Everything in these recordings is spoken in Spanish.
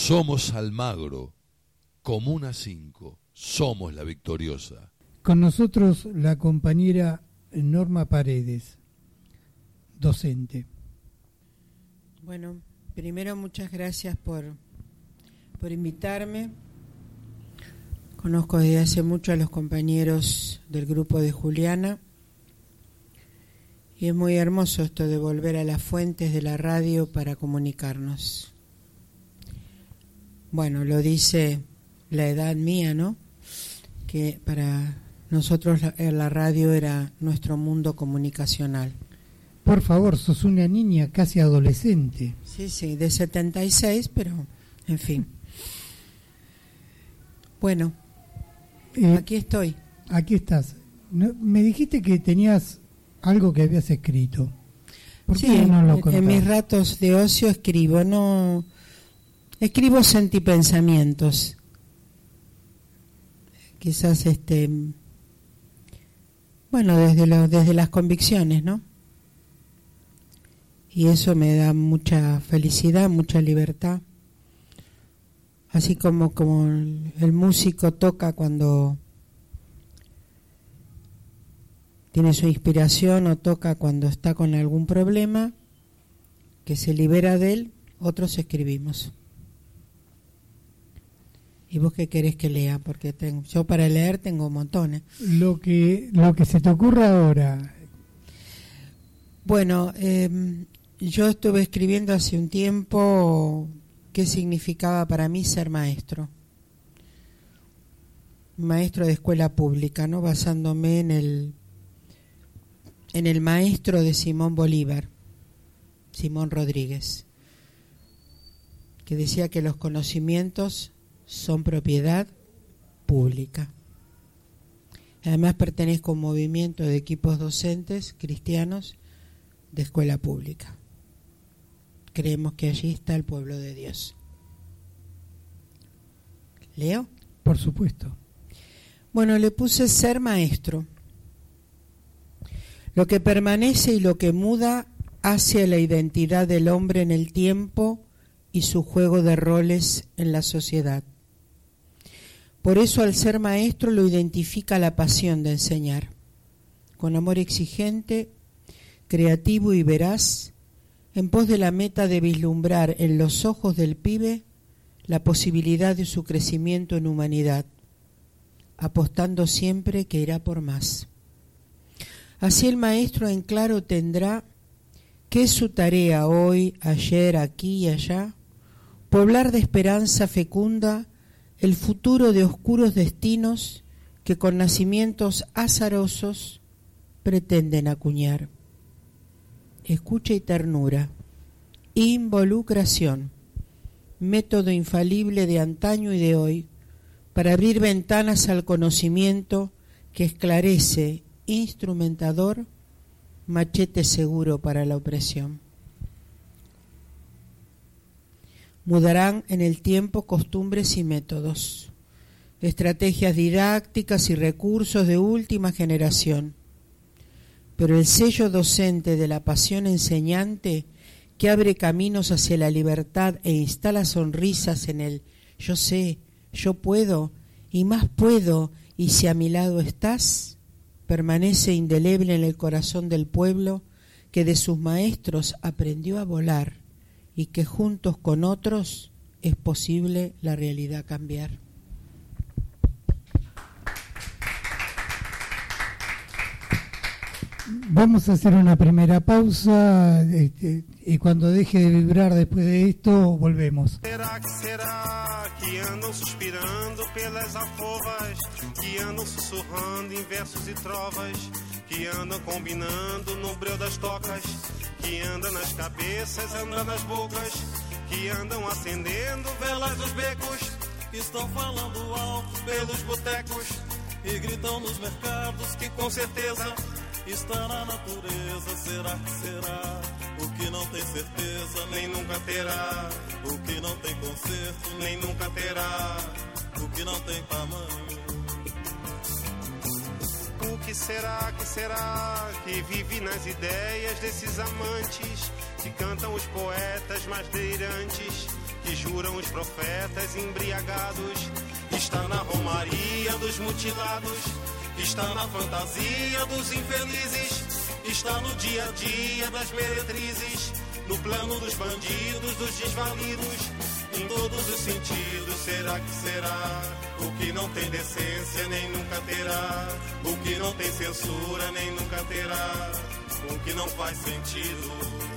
Somos Almagro, Comuna 5, somos la victoriosa. Con nosotros la compañera Norma Paredes, docente. Bueno, primero muchas gracias por invitarme. Conozco desde hace mucho a los compañeros del grupo de Juliana y es muy hermoso esto de volver a las fuentes de la radio para comunicarnos. Bueno, lo dice la edad mía, ¿no? Que para nosotros la radio era nuestro mundo comunicacional. Por favor, sos una niña casi adolescente. Sí, de 76, pero en fin. Bueno, aquí estoy. Aquí estás. Me dijiste que tenías algo que habías escrito. ¿Por qué no lo contás? En mis ratos de ocio escribo, escribo sentipensamientos. Quizás desde las convicciones, ¿no? Y eso me da mucha felicidad, mucha libertad. Así como el músico toca cuando tiene su inspiración o toca cuando está con algún problema que se libera de él, otros escribimos. ¿Y vos qué querés que lea? Porque yo para leer tengo montones. Lo que se te ocurra ahora. Bueno, yo estuve escribiendo hace un tiempo qué significaba para mí ser maestro. Maestro de escuela pública, ¿no? Basándome en el maestro de Simón Bolívar, Simón Rodríguez, que decía que los conocimientos son propiedad pública. Además pertenezco a un movimiento de equipos docentes cristianos de escuela pública. Creemos que allí está el pueblo de Dios. ¿Leo? Por supuesto. Bueno, le puse ser maestro. Lo que permanece y lo que muda hacia la identidad del hombre en el tiempo y su juego de roles en la sociedad. Por eso al ser maestro lo identifica la pasión de enseñar, con amor exigente, creativo y veraz, en pos de la meta de vislumbrar en los ojos del pibe la posibilidad de su crecimiento en humanidad, apostando siempre que irá por más. Así el maestro en claro tendrá que es su tarea hoy, ayer, aquí y allá, poblar de esperanza fecunda el futuro de oscuros destinos que con nacimientos azarosos pretenden acuñar. Escucha y ternura, involucración, método infalible de antaño y de hoy, para abrir ventanas al conocimiento que esclarece, instrumentador, machete seguro para la opresión. Mudarán en el tiempo costumbres y métodos, estrategias didácticas y recursos de última generación, pero el sello docente de la pasión enseñante que abre caminos hacia la libertad e instala sonrisas en el yo sé, yo puedo y más puedo y si a mi lado estás, permanece indeleble en el corazón del pueblo que de sus maestros aprendió a volar y que juntos con otros es posible la realidad cambiar. Vamos a hacer una primera pausa y cuando deje de vibrar después de esto, volvemos. Será que andam suspirando pelas alcovas, que andam sussurrando em versos e trovas, que andam combinando no breu das tocas, que andam nas cabeças, andam nas bocas, que andam acendendo velas nos becos, estão falando alto pelos botecos e gritam nos mercados que com certeza está na natureza. Será que será? O que não tem certeza nem nunca terá. O que não tem conserto nem nunca terá. O que não tem tamanho. O que será que vive nas ideias desses amantes que cantam os poetas mais delirantes, que juram os profetas embriagados. Está na romaria dos mutilados, está na fantasia dos infelizes, está no dia a dia das meretrizes, no plano dos bandidos, dos desvalidos, em todos os sentidos. Será que será? O que não tem decência nem nunca terá, o que não tem censura nem nunca terá, o que não faz sentido.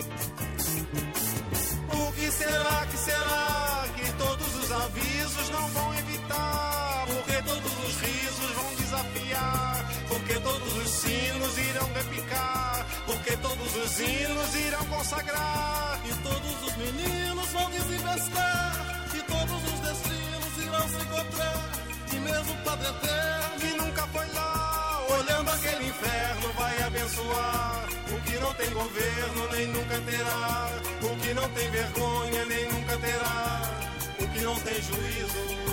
O que será que todos os avisos não vão evitar? Porque todos os risos vão desafiar, porque todos os sinos irão repicar, porque todos os hinos irão consagrar, e todos os meninos vão desinvestar, e todos os destinos irão se encontrar, e mesmo o Padre Eterno, que nunca foi lá, olhando aquele inferno, vai abençoar. O que não tem governo nem nunca terá, o que não tem vergonha nem nunca terá, o que não tem juízo.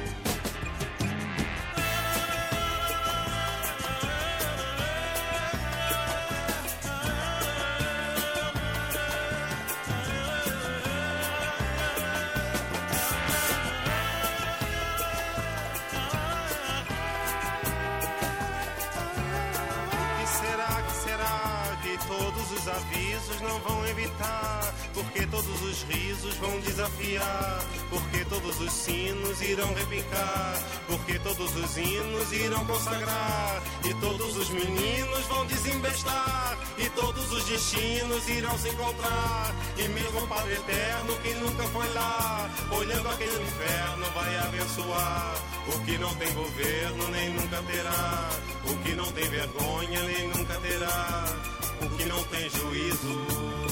Todos os avisos não vão evitar, porque todos os risos vão desafiar, porque todos os sinos irão repicar, porque todos os hinos irão consagrar, e todos os meninos vão desembestar, e todos os destinos irão se encontrar, e mesmo o Padre Eterno que nunca foi lá, olhando aquele inferno vai abençoar. O que não tem governo nem nunca terá, o que não tem vergonha nem nunca terá, o que não tem juízo.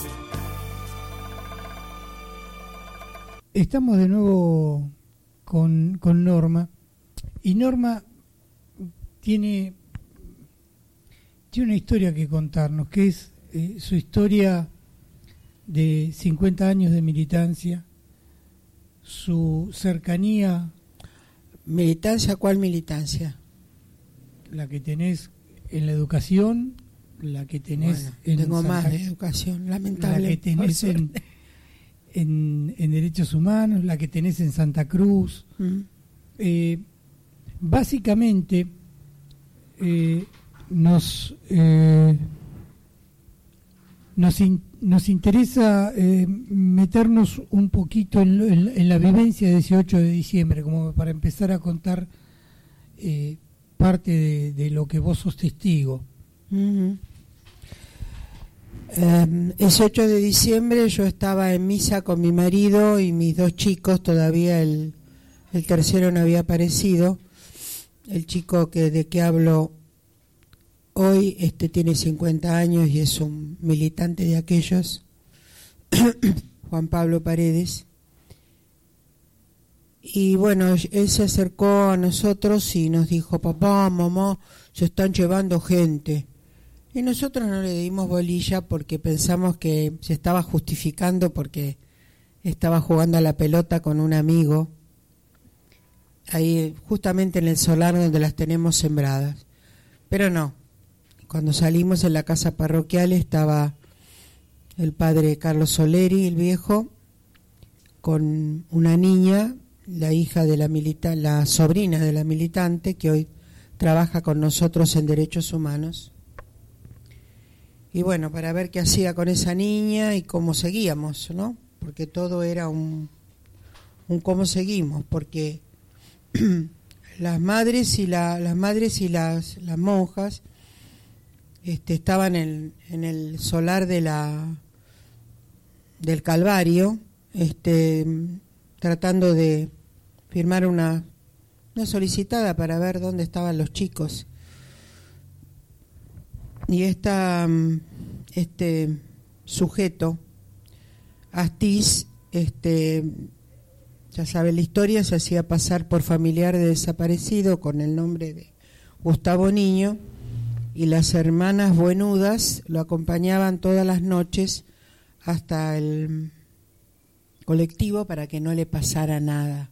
Estamos de nuevo con Norma, y Norma tiene una historia que contarnos, que es su historia de 50 años de militancia, su cercanía. ¿Militancia? ¿Cuál militancia? La que tenés en la educación, la que tenés en tengo más de educación, lamentable. La que tenés en derechos humanos, la que tenés en Santa Cruz. Básicamente nos interesa meternos un poquito en la vivencia del 18 de diciembre, como para empezar a contar parte de lo que vos sos testigo. El 18 de diciembre yo estaba en misa con mi marido y mis dos chicos, todavía el tercero no había aparecido. El chico de que hablo hoy tiene 50 años y es un militante de aquellos, Juan Pablo Paredes. Y bueno, él se acercó a nosotros y nos dijo: papá, mamá, se están llevando gente. Y nosotros no le dimos bolilla porque pensamos que se estaba justificando porque estaba jugando a la pelota con un amigo, ahí justamente en el solar donde las tenemos sembradas. Pero no, cuando salimos en la casa parroquial estaba el padre Carlos Soleri, el viejo, con una niña, la hija de la sobrina de la militante, que hoy trabaja con nosotros en Derechos Humanos. Y bueno, para ver qué hacía con esa niña y cómo seguíamos, ¿no? Porque todo era un cómo seguimos, porque las madres y las monjas estaban en el solar del Calvario, tratando de firmar una solicitada para ver dónde estaban los chicos. Y este sujeto, Astiz, ya sabe la historia, se hacía pasar por familiar de desaparecido con el nombre de Gustavo Niño, y las hermanas buenudas lo acompañaban todas las noches hasta el colectivo para que no le pasara nada.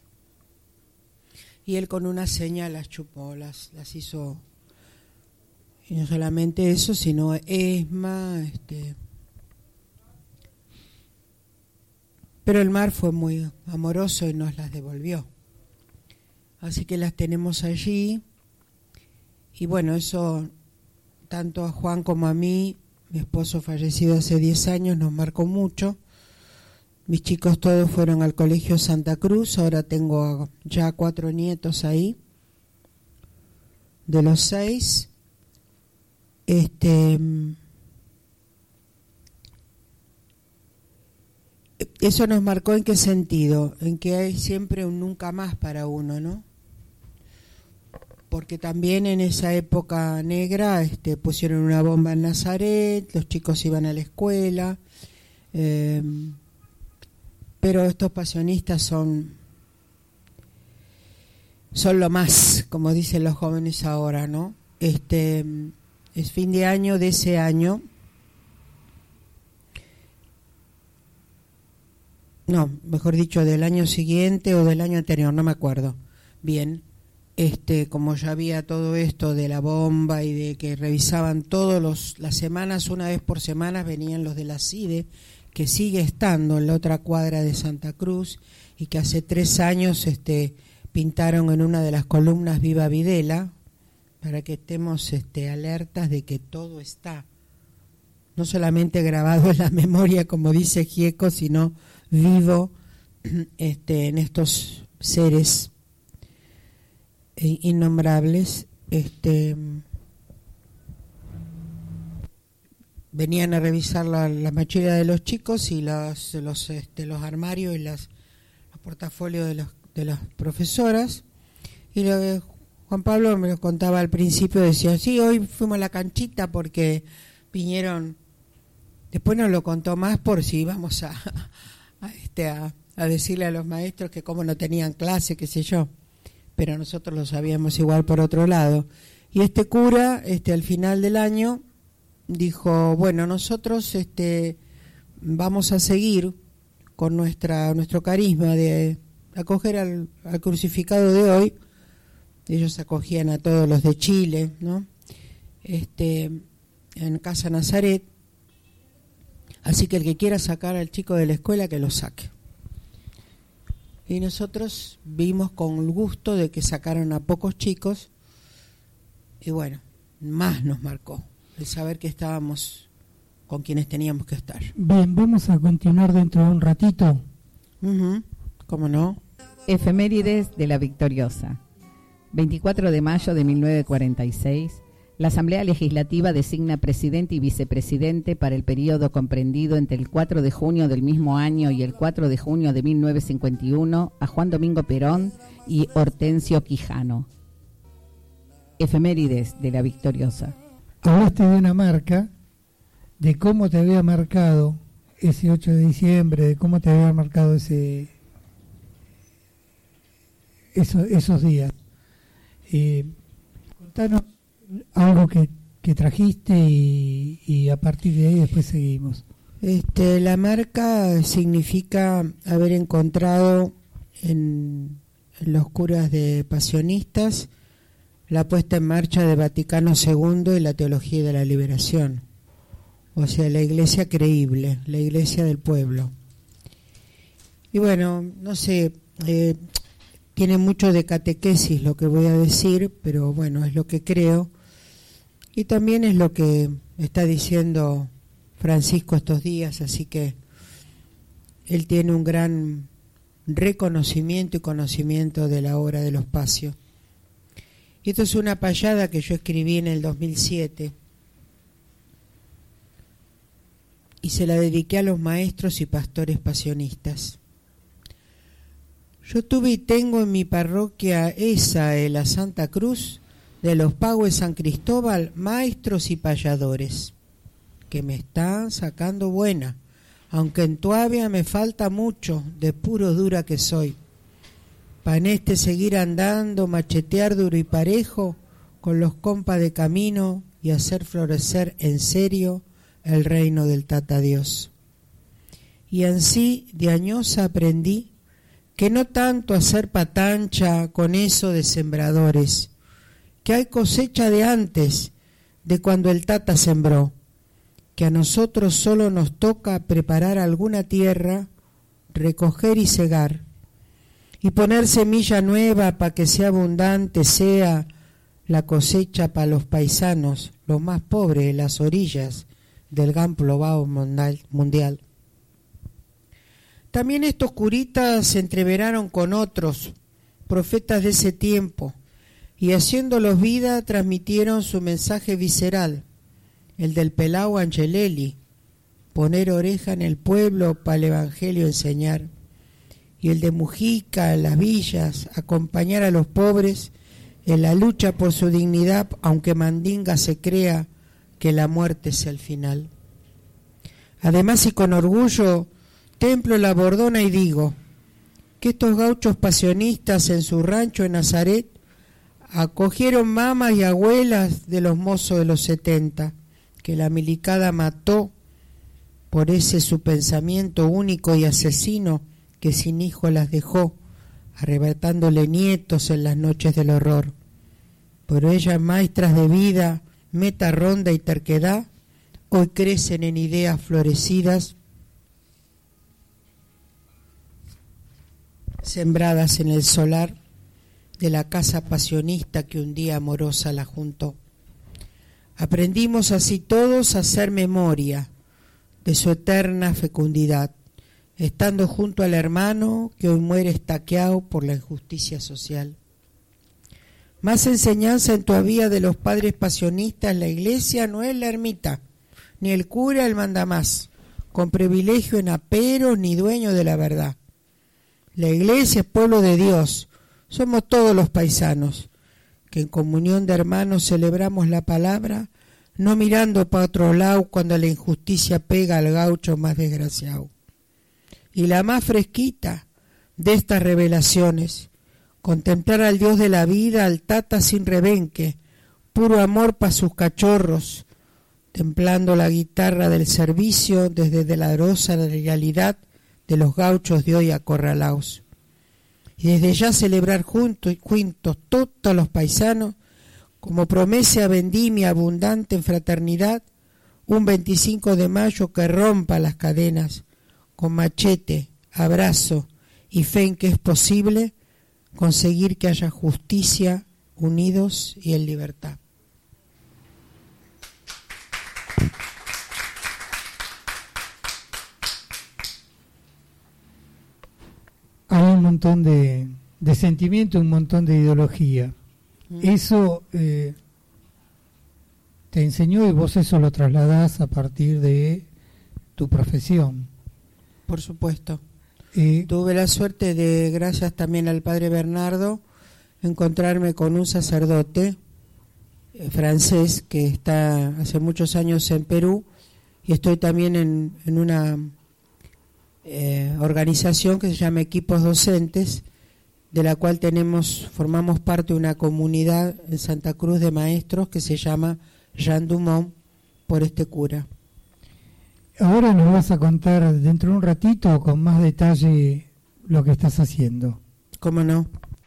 Y él con una seña las chupó, las hizo. Y no solamente eso, sino ESMA, pero el mar fue muy amoroso y nos las devolvió. Así que las tenemos allí. Y bueno, eso tanto a Juan como a mí, mi esposo fallecido hace 10 años, nos marcó mucho. Mis chicos todos fueron al colegio Santa Cruz, ahora tengo ya 4 nietos ahí, de los 6. Eso nos marcó ¿en qué sentido? En que hay siempre un nunca más para uno, ¿no? Porque también en esa época negra pusieron una bomba en Nazaret, los chicos iban a la escuela, pero estos pasionistas son lo más, como dicen los jóvenes ahora, ¿no? Es fin de año de ese año. No, mejor dicho, del año siguiente o del año anterior, no me acuerdo bien. Como ya había todo esto de la bomba y de que revisaban las semanas, una vez por semana venían los de la CIDE, que sigue estando en la otra cuadra de Santa Cruz, y que hace 3 años pintaron en una de las columnas Viva Videla, para que estemos alertas de que todo está, no solamente grabado en la memoria, como dice Gieco, sino vivo en estos seres innombrables. Venían a revisar la mochila de los chicos y los armarios y los portafolios de las profesoras, y Juan Pablo me lo contaba al principio, decía, sí, hoy fuimos a la canchita porque vinieron, después nos lo contó más por si íbamos a decirle a los maestros que como no tenían clase, qué sé yo, pero nosotros lo sabíamos igual por otro lado. Y este cura, al final del año, dijo, bueno, nosotros vamos a seguir con nuestro carisma de acoger al crucificado de hoy. Ellos acogían a todos los de Chile, ¿no? En Casa Nazaret. Así que el que quiera sacar al chico de la escuela, que lo saque. Y nosotros vimos con el gusto de que sacaron a pocos chicos, y bueno, más nos marcó el saber que estábamos con quienes teníamos que estar. Bien, vamos a continuar dentro de un ratito. ¿Cómo no? Efemérides de la Victoriosa. 24 de mayo de 1946, la Asamblea Legislativa designa presidente y vicepresidente para el periodo comprendido entre el 4 de junio del mismo año y el 4 de junio de 1951 a Juan Domingo Perón y Hortensio Quijano. Efemérides de la Victoriosa. Hablaste de una marca, de cómo te había marcado ese 8 de diciembre, de cómo te había marcado esos días. Contanos algo que trajiste y a partir de ahí después seguimos. La marca significa haber encontrado en los curas de pasionistas la puesta en marcha de Vaticano II y la teología de la liberación, o sea, la iglesia creíble, la iglesia del pueblo. Y bueno, no sé, tiene mucho de catequesis lo que voy a decir, pero bueno, es lo que creo, y también es lo que está diciendo Francisco estos días, así que él tiene un gran reconocimiento y conocimiento de la obra de los Pasios. Y esto es una payada que yo escribí en el 2007 y se la dediqué a los maestros y pastores pasionistas. Yo tuve y tengo en mi parroquia la Santa Cruz de los Pagos de San Cristóbal, maestros y payadores, que me están sacando buena, aunque en Tuavia me falta mucho, de puro dura que soy. Pa' en seguir andando, machetear duro y parejo, con los compas de camino y hacer florecer en serio el reino del Tata Dios. Y ansí de añosa aprendí que no tanto hacer patancha con eso de sembradores, que hay cosecha de antes, de cuando el Tata sembró, que a nosotros solo nos toca preparar alguna tierra recoger y cegar, y poner semilla nueva para que sea abundante, sea la cosecha para los paisanos, los más pobres de las orillas del gran global mundial. También estos curitas se entreveraron con otros profetas de ese tiempo, y haciéndolos vida transmitieron su mensaje visceral, el del pelao Angelelli, poner oreja en el pueblo para el evangelio enseñar, y el de Mujica en las villas, acompañar a los pobres en la lucha por su dignidad, aunque mandinga se crea que la muerte sea el final. Además, y con orgullo, templo la bordona y digo que estos gauchos pasionistas en su rancho en Nazaret acogieron mamas y abuelas de los mozos de los 70, que la milicada mató por ese su pensamiento único y asesino, que sin hijo las dejó, arrebatándole nietos en las noches del horror. Pero ellas, maestras de vida, meta ronda y terquedad, hoy crecen en ideas florecidas, sembradas en el solar de la casa pasionista que un día amorosa la juntó. Aprendimos así todos a hacer memoria de su eterna fecundidad, estando junto al hermano que hoy muere estaqueado por la injusticia social. Más enseñanza en todavía de los padres pasionistas, la iglesia no es la ermita, ni el cura el mandamás, con privilegio en aperos ni dueño de la verdad. La iglesia es pueblo de Dios, somos todos los paisanos, que en comunión de hermanos celebramos la palabra, no mirando para otro lado cuando la injusticia pega al gaucho más desgraciado. Y la más fresquita de estas revelaciones, contemplar al Dios de la vida, al tata sin rebenque, puro amor para sus cachorros, templando la guitarra del servicio desde la rosa la realidad de los gauchos de hoy acorralaos. Y desde ya celebrar juntos todos los paisanos, como promesa vendimia abundante en fraternidad, un 25 de mayo que rompa las cadenas, con machete, abrazo y fe en que es posible conseguir que haya justicia, unidos y en libertad. Hay un montón de sentimiento, un montón de ideología. Eso te enseñó y vos eso lo trasladás a partir de tu profesión. Por supuesto. Tuve la suerte de, gracias también al padre Bernardo, encontrarme con un sacerdote francés que está hace muchos años en Perú, y estoy también en una organización que se llama Equipos Docentes, de la cual formamos parte de una comunidad en Santa Cruz de maestros que se llama Jean Dumont, por este cura. Ahora nos vas a contar dentro de un ratito con más detalle lo que estás haciendo. ¿Cómo no?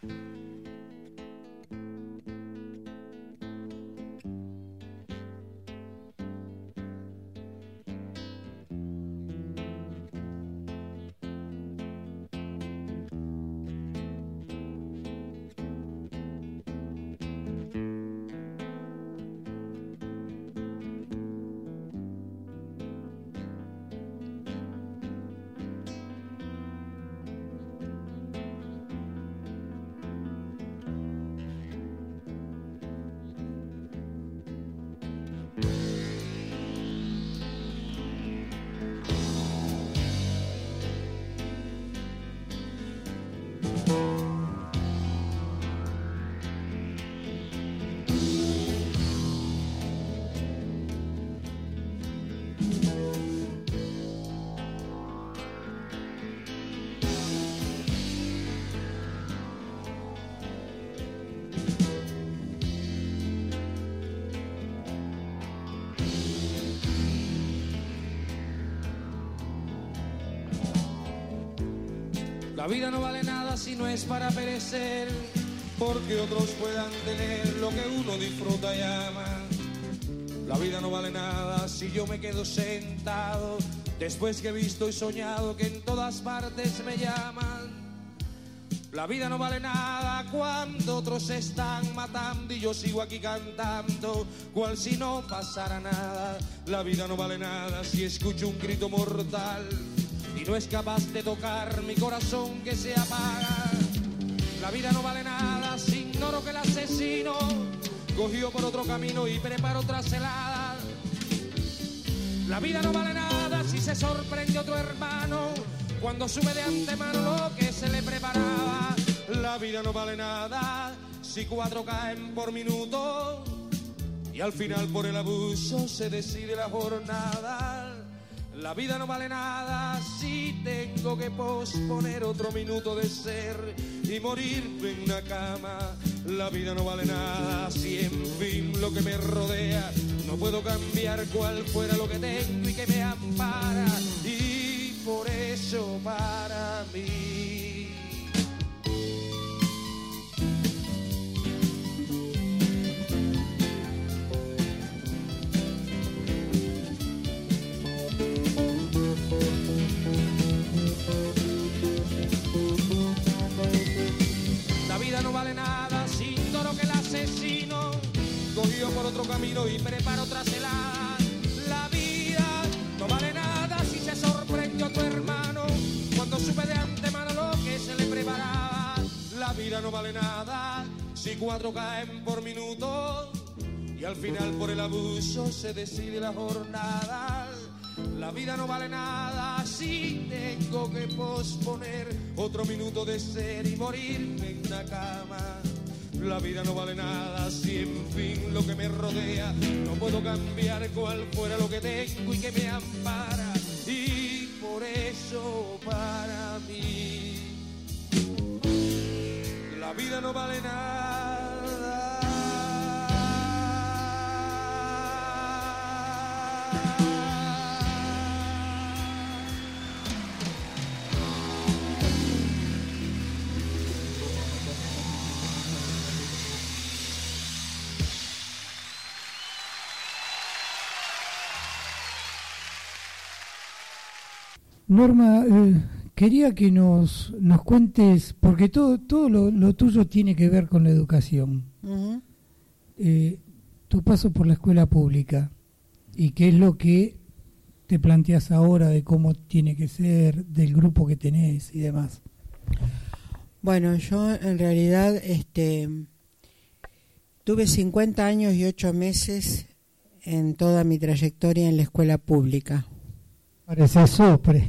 La vida no vale nada si no es para perecer, porque otros puedan tener lo que uno disfruta y ama. La vida no vale nada si yo me quedo sentado Después que he visto y soñado que en todas partes me llaman. La vida no vale nada cuando otros se están matando y yo sigo aquí cantando cual si no pasara nada. La vida no vale nada si escucho un grito mortal y no es capaz de tocar mi corazón que se apaga. La vida no vale nada si ignoro que el asesino cogió por otro camino y preparó otra celada. La vida no vale nada si se sorprende otro hermano cuando sube de antemano lo que se le preparaba. La vida no vale nada si 4 caen por minuto y al final por el abuso se decide la jornada. La vida no vale nada si tengo que posponer otro minuto de ser y morirme en una cama. La vida no vale nada si en fin lo que me rodea no puedo cambiar cual fuera lo que tengo y que me ampara. Y por eso para mí la vida no vale nada si ignoro que el asesino cogió por otro camino y prepara otra celada. La vida no vale nada si se sorprende otro hermano cuando supe de antemano lo que se le preparaba. La vida no vale nada si 4 caen por minuto y al final por el abuso se decide la jornada. La vida no vale nada si tengo que posponer otro minuto de ser y morirme en una cama. La vida no vale nada si en fin lo que me rodea no puedo cambiar cual fuera lo que tengo y que me ampara. Y por eso para mí la vida no vale nada. Norma, quería que nos cuentes, porque todo lo tuyo tiene que ver con la educación. Uh-huh. Tu paso por la escuela pública y qué es lo que te planteas ahora de cómo tiene que ser, del grupo que tenés y demás. Bueno, yo en realidad tuve 50 años y 8 meses en toda mi trayectoria en la escuela pública. Parece sopre.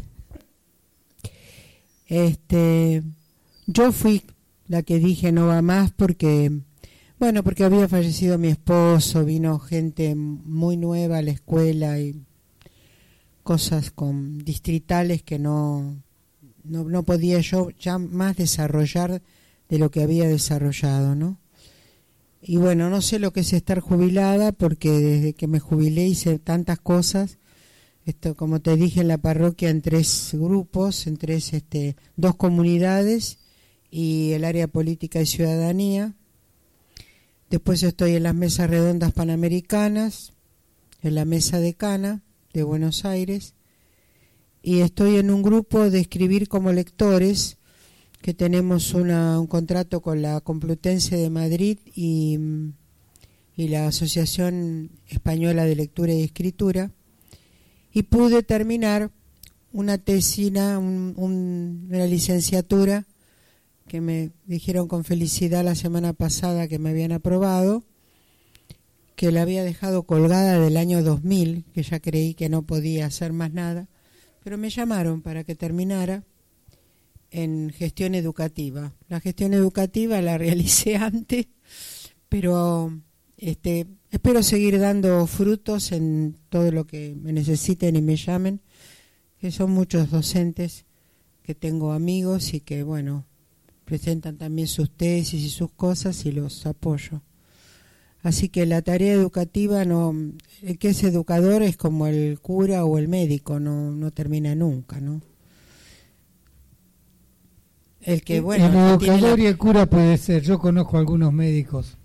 Yo fui la que dije no va más porque había fallecido mi esposo, vino gente muy nueva a la escuela y cosas con distritales que no podía yo ya más desarrollar de lo que había desarrollado, ¿no? Y bueno, no sé lo que es estar jubilada porque desde que me jubilé hice tantas cosas. Esto, como te dije, en la parroquia en 3 grupos, en 2 comunidades y el área política y ciudadanía. Después estoy en las mesas redondas panamericanas, en la mesa decana de Buenos Aires y estoy en un grupo de escribir como lectores que tenemos un contrato con la Complutense de Madrid y la Asociación Española de Lectura y Escritura. Y pude terminar una tesina, una licenciatura que me dijeron con felicidad la semana pasada que me habían aprobado, que la había dejado colgada del año 2000, que ya creí que no podía hacer más nada, pero me llamaron para que terminara en gestión educativa. La gestión educativa la realicé antes, pero espero seguir dando frutos en todo lo que me necesiten y me llamen, que son muchos docentes que tengo amigos y que, bueno, presentan también sus tesis y sus cosas y los apoyo. Así que la tarea educativa, el que es educador es como el cura o el médico, no termina nunca, ¿no? El educador y el cura puede ser, yo conozco algunos médicos.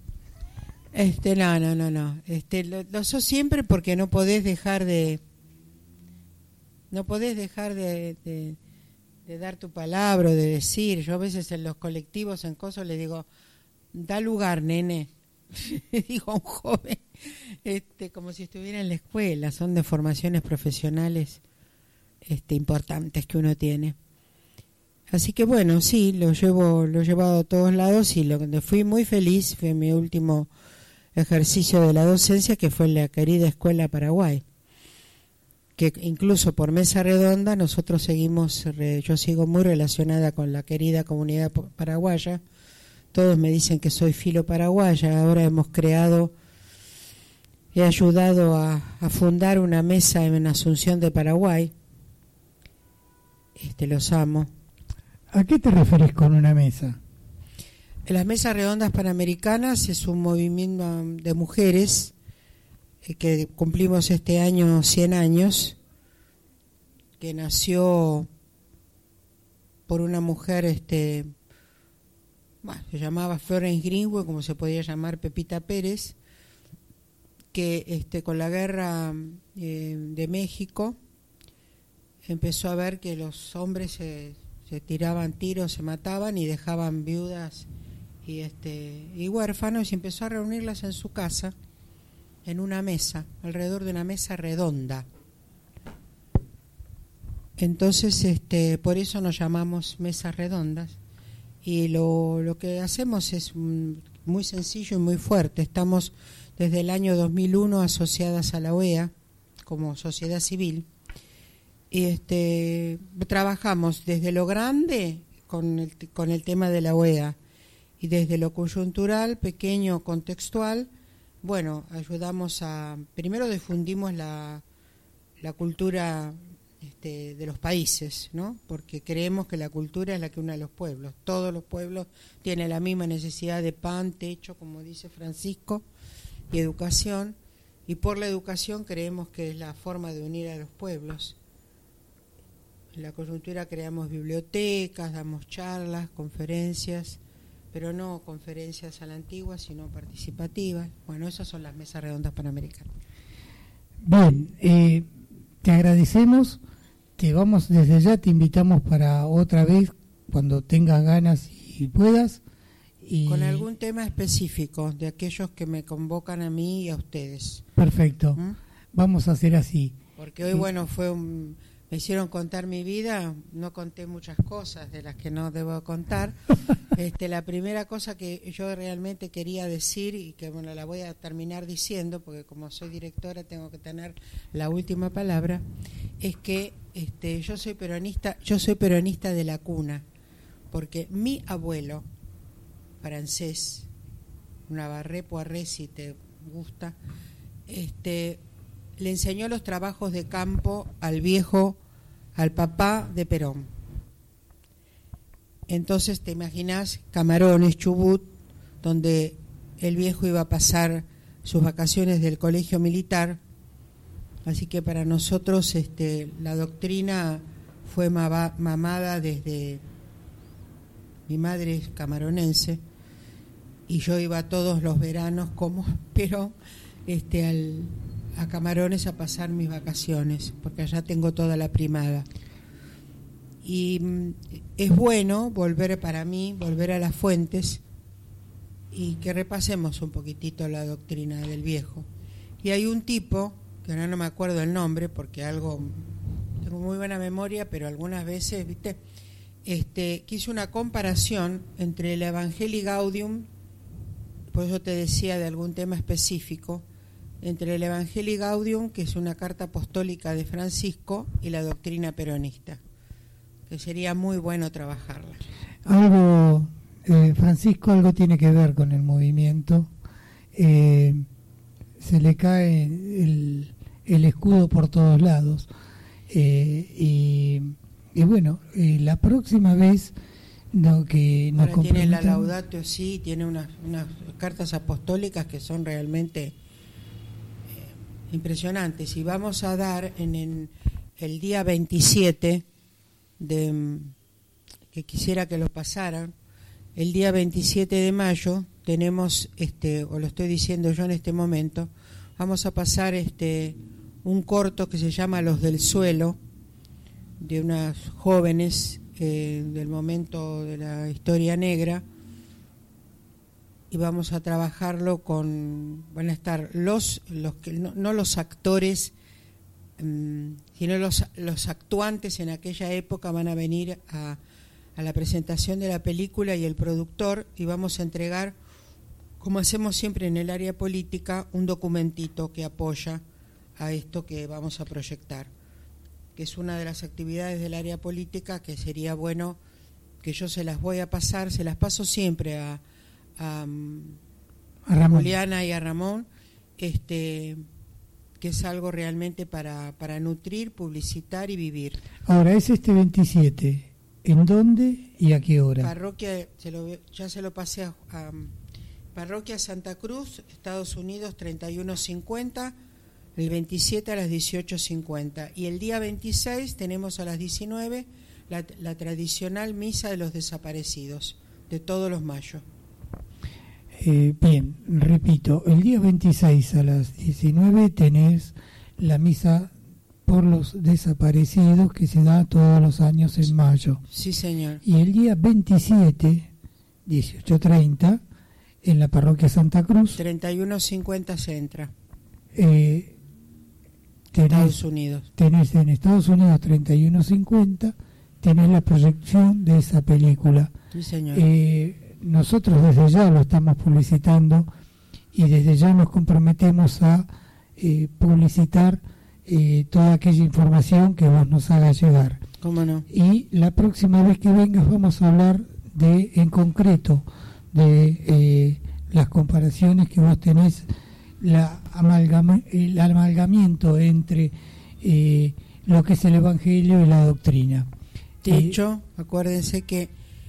No. Lo sos siempre porque no podés dejar de no podés dejar de dar tu palabra, o de decir. Yo a veces en los colectivos, en cosas, le digo, da lugar, nene. Le digo a un joven, como si estuviera en la escuela. Son de formaciones profesionales importantes que uno tiene. Así que bueno, sí, lo he llevado a todos lados, y donde fui muy feliz fue mi último ejercicio de la docencia, que fue en la querida Escuela Paraguay, que incluso por mesa redonda nosotros yo sigo muy relacionada con la querida comunidad paraguaya. Todos me dicen que soy filo paraguaya. Ahora he ayudado a fundar una mesa en Asunción de Paraguay. Los amo. ¿A qué te refieres con una mesa? Las mesas redondas panamericanas es un movimiento de mujeres que cumplimos este año 100 años, que nació por una mujer, se llamaba Florence Greenwood, como se podía llamar Pepita Pérez, que con la guerra de México empezó a ver que los hombres se tiraban tiros, se mataban y dejaban viudas y huérfanos, y empezó a reunirlas en su casa, en una mesa, alrededor de una mesa redonda. Entonces, por eso nos llamamos mesas redondas, y lo que hacemos es muy sencillo y muy fuerte. Estamos desde el año 2001 asociadas a la OEA como sociedad civil, y trabajamos desde lo grande con el tema de la OEA, y desde lo coyuntural, pequeño, contextual. Bueno, ayudamos primero difundimos la cultura de los países, ¿no? Porque creemos que la cultura es la que une a los pueblos. Todos los pueblos tienen la misma necesidad de pan, techo, como dice Francisco, y educación. Y por la educación creemos que es la forma de unir a los pueblos. En la coyuntura creamos bibliotecas, damos charlas, conferencias, pero no conferencias a la antigua, sino participativas. Bueno, esas son las mesas redondas panamericanas. Bien, te agradecemos, desde ya te invitamos para otra vez, cuando tengas ganas y puedas. Con algún tema específico, de aquellos que me convocan a mí y a ustedes. Perfecto, vamos a hacer así. Porque hoy, bueno, me hicieron contar mi vida, no conté muchas cosas de las que no debo contar. La primera cosa que yo realmente quería decir, y que bueno, la voy a terminar diciendo, porque como soy directora tengo que tener la última palabra, es que yo soy peronista de la cuna, porque mi abuelo francés, Navarré Poiré, si te gusta, le enseñó los trabajos de campo al papá de Perón. Entonces te imaginas Camarones, Chubut, donde el viejo iba a pasar sus vacaciones del colegio militar. Así que para nosotros la doctrina fue mamada desde... Mi madre es camaronense, y yo iba todos los veranos como Perón a Camarones a pasar mis vacaciones, porque allá tengo toda la primada. Y es bueno volver a las fuentes, y que repasemos un poquitito la doctrina del viejo. Y hay un tipo, que ahora no me acuerdo el nombre, porque tengo muy buena memoria, pero algunas veces, que hizo una comparación entre el Evangelii Gaudium, por eso te decía de algún tema específico, entre el Evangelii Gaudium, que es una carta apostólica de Francisco, y la doctrina peronista, que sería muy bueno trabajarla. Francisco algo tiene que ver con el movimiento. Se le cae el escudo por todos lados. Y bueno, la próxima vez que nos ahora tiene la Laudatio Si, tiene unas cartas apostólicas que son realmente impresionantes. Y vamos a dar en el día 27 que quisiera que lo pasaran, el día 27 de mayo tenemos, o lo estoy diciendo yo en este momento, vamos a pasar un corto que se llama Los del Suelo, de unas jóvenes del momento de la historia negra, y vamos a trabajarlo van a estar los que no los actores, sino los actuantes en aquella época van a venir a la presentación de la película, y el productor, y vamos a entregar, como hacemos siempre en el área política, un documentito que apoya a esto que vamos a proyectar, que es una de las actividades del área política, que sería bueno que yo se las paso siempre a Juliana y a Ramón, que es algo realmente para nutrir, publicitar y vivir. Ahora, es este 27, ¿en dónde y a qué hora? Parroquia, ya se lo pasé a Parroquia Santa Cruz, Estados Unidos, 3150, el 27 a las 18:50, y el día 26 tenemos a las 19 la tradicional misa de los desaparecidos de todos los mayos. Bien, repito, el día 26 a las 19 tenés la misa por los desaparecidos, que se da todos los años en mayo. Sí, señor. Y el día 27, 18:30, en la Parroquia Santa Cruz, 31:50 se entra. Estados Unidos. Tenés en Estados Unidos 31:50, tenés la proyección de esa película. Sí, señor. Nosotros desde ya lo estamos publicitando, y desde ya nos comprometemos a publicitar toda aquella información que vos nos hagas llegar. ¿Cómo no? Y la próxima vez que vengas vamos a hablar en concreto de las comparaciones que vos tenés, el amalgamiento entre lo que es el Evangelio y la doctrina. De hecho, acuérdense que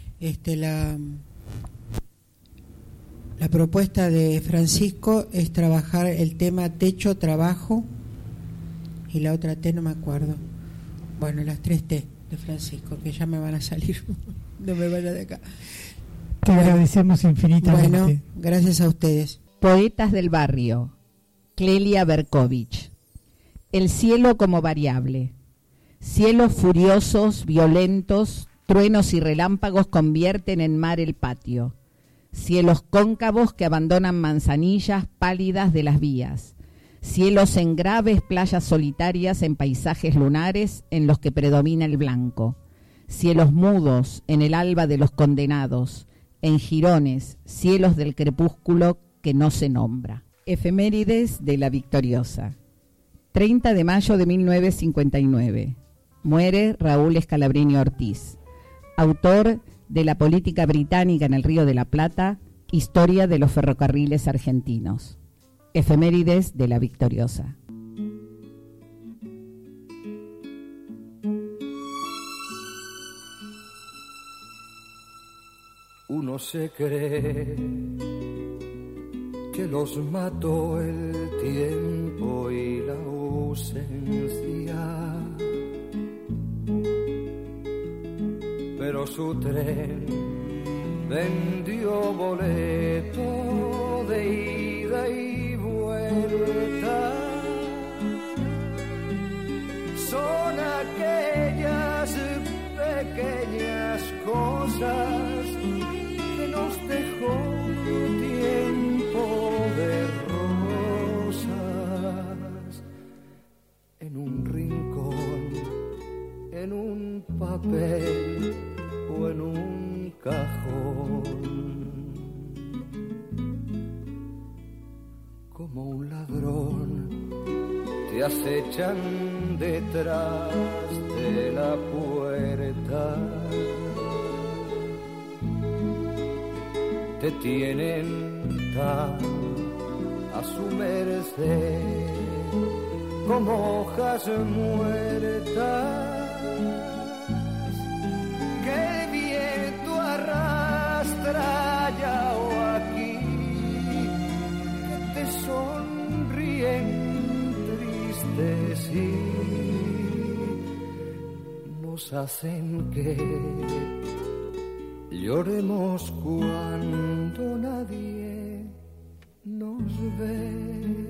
la propuesta de Francisco es trabajar el tema techo, trabajo, y la otra T no me acuerdo. Bueno, las 3 T de Francisco, que ya me van a salir. No me vaya de acá. Te agradecemos infinitamente. Bueno, gracias a ustedes. Poetas del barrio. Clelia Berkovich. El cielo como variable. Cielos furiosos, violentos, truenos y relámpagos convierten en mar el patio. Cielos cóncavos que abandonan manzanillas pálidas de las vías. Cielos en graves playas solitarias en paisajes lunares en los que predomina el blanco. Cielos mudos en el alba de los condenados. En jirones, cielos del crepúsculo que no se nombra. Efemérides de la Victoriosa. 30 de mayo de 1959. Muere Raúl Scalabrini Ortiz, autor de La política británica en el Río de la Plata, historia de los ferrocarriles argentinos. Efemérides de la Victoriosa. Uno se cree que los mató el tiempo y la ausencia, pero su tren vendió boleto de ida y vuelta. Son aquellas pequeñas cosas que nos dejó tiempo de rosas, en un rincón, en un papel o en un cajón. Como un ladrón te acechan detrás de la puerta, te tienen tan a su merced como hojas muertas que el viento arrastra allá o aquí, que te sonríen tristes y nos hacen que lloremos cuando nadie nos ve.